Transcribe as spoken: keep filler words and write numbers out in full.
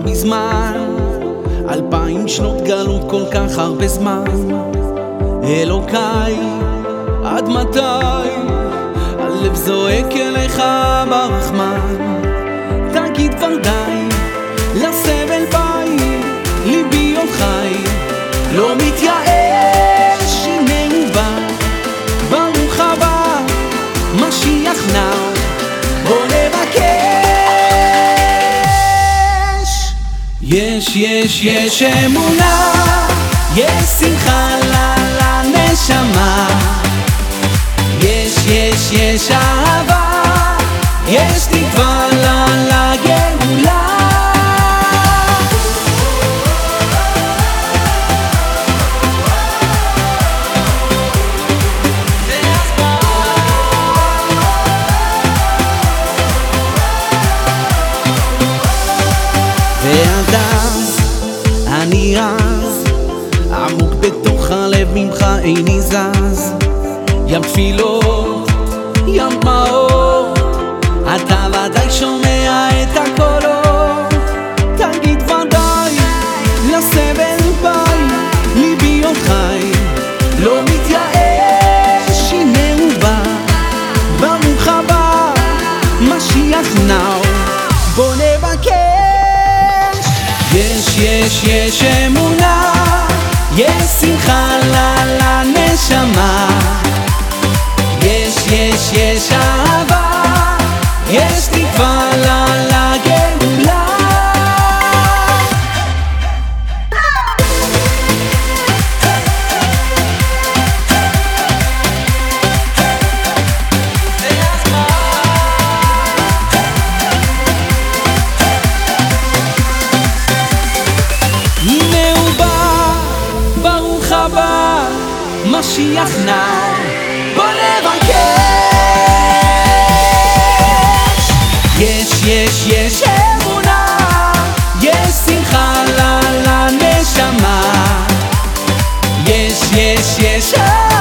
בזמן, אלפיים שנות גלות, כל כך הרבה זמן. אלוקיי, עד מתי הלב זועק אליך ברחמן? תגיד כבר די לסבל ביי, ליבי עוד חי, לא מתייאש, הנה הוא בא, ברוך הבא, משיח נע, בוא נבקש. יש, יש, יש אמונה, יש שמחה לנשמה, יש, יש, יש אהבה, יש תקווה לגאולה. ועד אז אני רז, עמוק בתוך הלב ממך איני זז. ים תפילות, ים דמעות, אתה ודאי שומע את הקולות. תגיד ודאי לסבל ביי, ליבי עוד חי, לא מתייאש, הנה הוא בא, ברוך הבא, משיח נע, בוא נבקש. יש, יש, יש אמונה, יש שמחה לנשמה, יש, יש, יש אהבה, יש תקווה לגאולה. הנה הוא בא, ברוך הבא, משיח נע, בוא נבקש. יש, יש, יש אמונה, יש שמחה לנשמה, יש, יש, יש